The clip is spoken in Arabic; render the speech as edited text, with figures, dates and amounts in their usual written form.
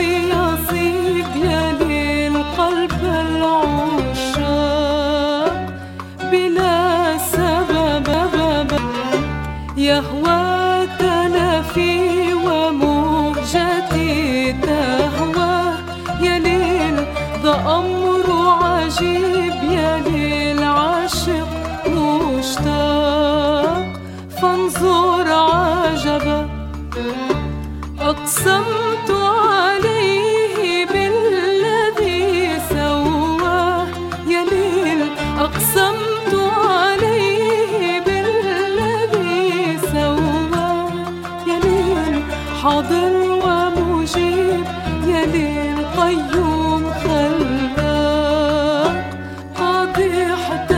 يصيب يلي القلب العشاق بلا سبب يهوى تلفي ومهجتي تهوى يا ليل ذا أمر عجيب يا ليل عاشق مشتاق فانظر عجبا أقسمت عليه بالذي سواه يا ليل أقسمت عليه بالذي سواه يا ليل حاضر ومجيب يا ليل قيوم خلاق قاضي حتى